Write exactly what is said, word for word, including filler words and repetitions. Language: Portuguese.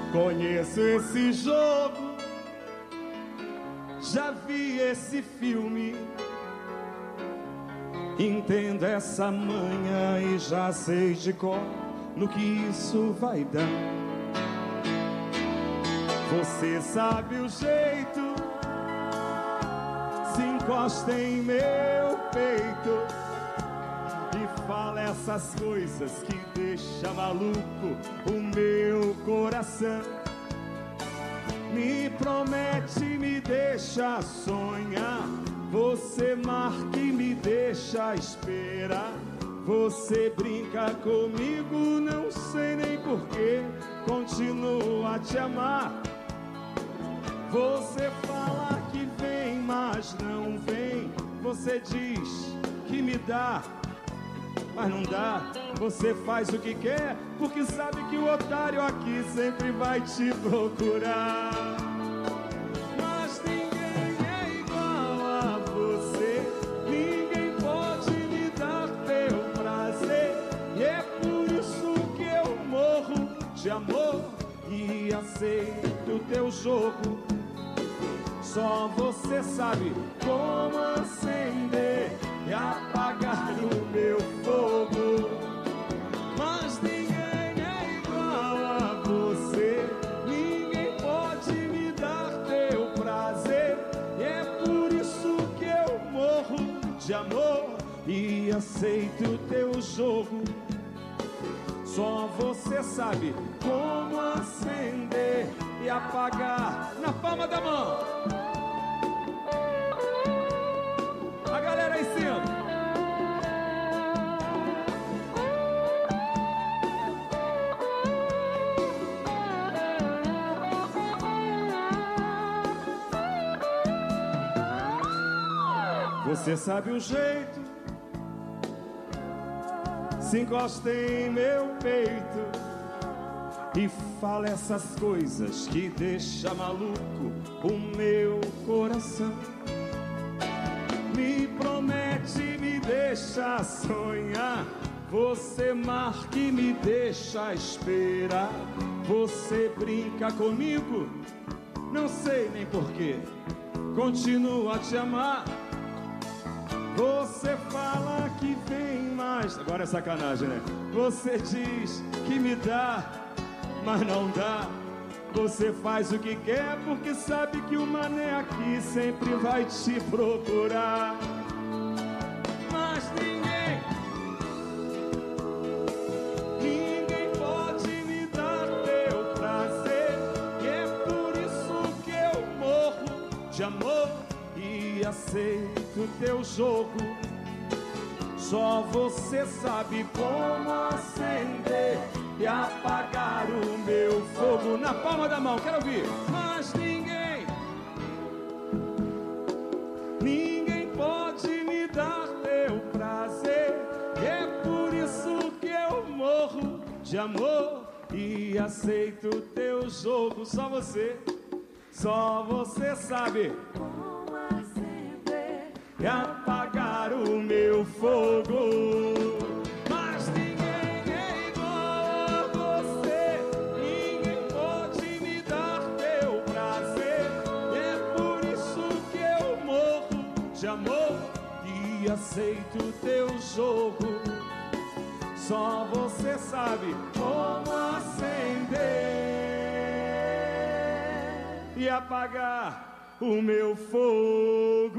Conheço esse jogo, já vi esse filme, entendo essa manha e já sei de cor no que isso vai dar. Você sabe o jeito, se encosta em meu peito e fala essas coisas que deixa maluco o meu coração. Me promete, me deixa sonhar, você marca e me deixa esperar. Você brinca comigo, não sei nem porquê, continuo a te amar. Você fala que vem, mas não vem. Você diz que me dá, mas não dá. Você faz o que quer, porque sabe que o otário aqui sempre vai te procurar. Mas ninguém é igual a você, ninguém pode me dar teu prazer. E é por isso que eu morro de amor e aceito o teu jogo. Só você sabe como acender e apagar o meu fogo. Mas ninguém é igual a você, ninguém pode me dar teu prazer. E é por isso que eu morro de amor e aceito o teu jogo. Só você sabe como acender e apagar. Na palma da mão. A galera aí em cima. Você sabe o jeito, se encosta em meu peito e fala essas coisas que deixa maluco o meu coração. Me promete, me deixa sonhar, você marca e me deixa esperar. Você brinca comigo, não sei nem porquê, continuo a te amar. Você fala que vem mais, agora é sacanagem, né? Você diz que me dá, mas não dá. Você faz o que quer, porque sabe que o mané aqui sempre vai te procurar. Mas ninguém, ninguém pode me dar teu prazer. E é por isso que eu morro de amor e aceito o teu jogo. Só você sabe como acender e apagar o meu fogo. Na palma da mão, quero ouvir. Mas ninguém, ninguém pode me dar teu prazer. E é por isso que eu morro de amor e aceito o teu jogo. Só você, só você sabe e apagar o meu fogo. Mas ninguém é igual a você, ninguém pode me dar teu prazer. E é por isso que eu morro de amor e aceito o teu jogo. Só você sabe como acender e apagar o meu fogo.